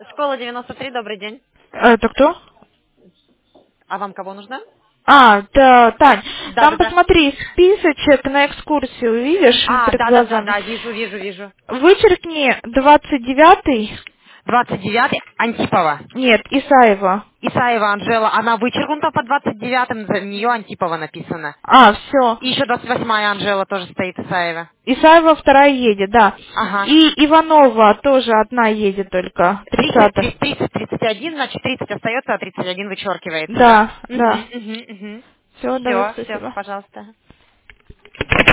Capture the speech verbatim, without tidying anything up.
Школа девяносто три, добрый день. Это кто? А вам кого нужно? А, да, Тань, Да, да, там да. посмотри, списочек на экскурсию, видишь, А, перед да, да, да, глазами. да, вижу, вижу, вижу. Вычеркни двадцать девятый, двадцать девятый Антипова. нет, Исаева. Исаева Анжела, она вычеркнута по двадцать девятому, за нее Антипова написано. А, все. И еще двадцать восьмая Анжела тоже стоит Исаева. Исаева вторая едет, да. Ага. И Иванова тоже одна едет только, тридцать, тридцатая. тридцать, тридцать один, значит тридцать остается, а тридцать один вычеркивается, да? Да, Угу, да. угу, угу. Все, давай, Все, все, спасибо. пожалуйста.